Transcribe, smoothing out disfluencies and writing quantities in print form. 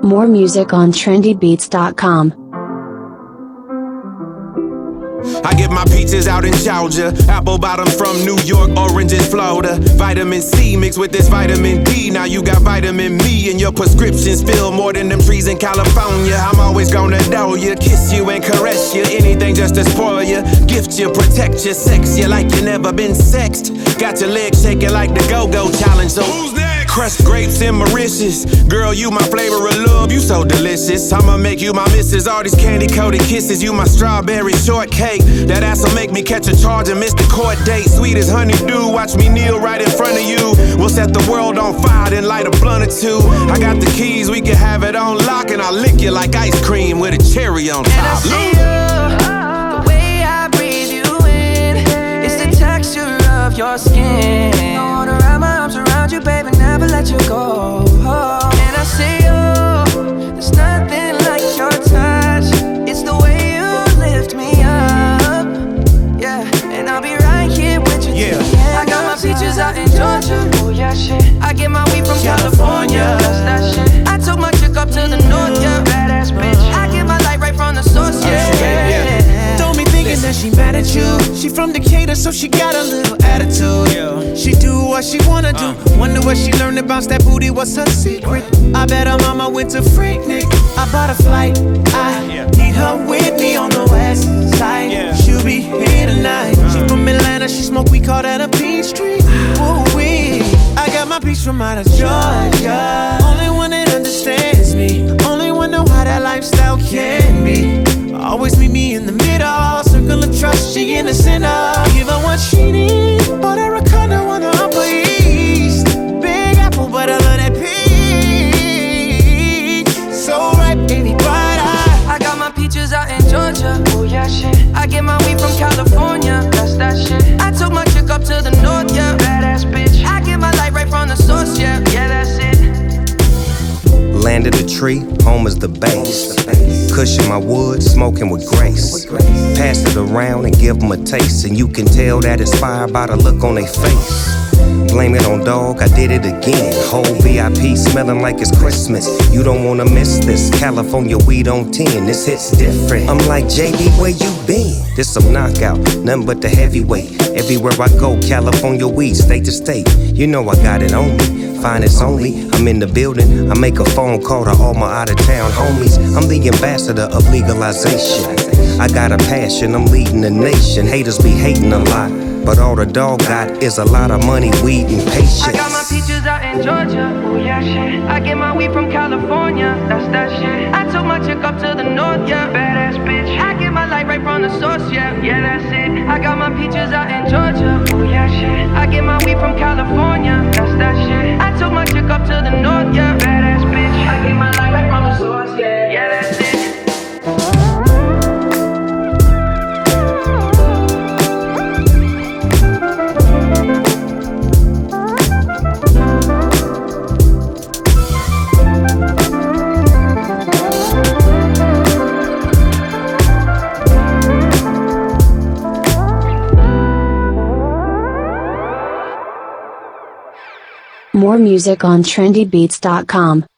More music on trendybeats.com. I get my peaches out in Georgia, apple bottoms from New York, oranges Florida. Vitamin C mixed with this vitamin D. Now you got vitamin me, and your prescriptions fill more than them trees in California. I'm always gonna know you, kiss you and caress you. Anything just to spoil you, gift you, protect you, sex you like you never been sexed. Got your legs shaking like the Go-Go Challenge. So who's next? Crushed grapes and Mauritius. Girl, you my flavor of love, you so delicious. I'ma make you my missus. All these candy-coated kisses, you my strawberry shortcake. That ass'll make me catch a charge and miss the court date. Sweet as honeydew, watch me kneel right in front of you. We'll set the world on fire, then light a blunt or two. I got the keys, we can have it on lock, and I'll lick you like ice cream with a cherry on top. And I see you, the way I breathe you in, it's the texture of your skin. I wanna wrap my arms around you, baby, never let you go. And I see you, there's nothing like your touch. It's the way you lift me up, yeah. And I'll be right here with you. Yeah. I got my peaches out in Georgia. Oh yeah, shit. I get my weed from California. That's that shit. I took my chick up to the north, yeah. Badass bitch. I get my light right from the source, yeah. Don't be thinking that she mad at you. She from Decatur, so she got a little attitude. Yeah. She do what she wanna do. Wonder where she learned to bounce that booty. What's her secret? I bet her mama went to Freaknik. I bought a flight. I need her with me on the west side. She'll be here tonight. She from Atlanta, she smoke, we call that a Peachtree. Ooh-wee. I got my peace from out of Georgia. Only one that understands me. Only one know how that lifestyle can be. Always meet me in the middle. Circle of trust, she in the center. Give her what she needs. Bought her a condo on the Upper East. Big apple, but I love that peach. So ripe, baby, bright eye. I got my peaches out in Georgia. Oh yeah, shit. I get my weed from California. That's that shit. I took my chick up to the north, yeah. Badass bitch. I get my light right from the source, yeah. Yeah, that's it. Land of the tree, home is the base. Cushion my wood, smoking with grace. Pass it around and give them a taste, and you can tell that it's fired by the look on their face. Blame it on dog, I did it again. Whole VIP smelling like it's Christmas. You don't wanna miss this. California weed on 10, this hit's different. I'm like, JB, where you been? This some knockout, nothing but the heavyweight. Everywhere I go, California weed, state to state. You know I got it on me. Finest only, I'm in the building. I make a phone call to all my out-of-town homies. I'm the ambassador of legalization. I got a passion, I'm leading the nation. Haters be hating a lot, but all the dog got is a lot of money, weed, and patience. I got my peaches out in Georgia. Oh yeah, shit. I get my weed from California. That's that shit. I took my chick up to the north, yeah. Badass bitch. I get my light right from the source, yeah. Yeah, that's it. I got my peaches out in Georgia. Oh yeah, shit. I get my weed from California. That's that shit. I took my chick up to the north, yeah. Badass bitch. I get my light right from the source, yeah. Yeah, that's it. More music on trendybeats.com.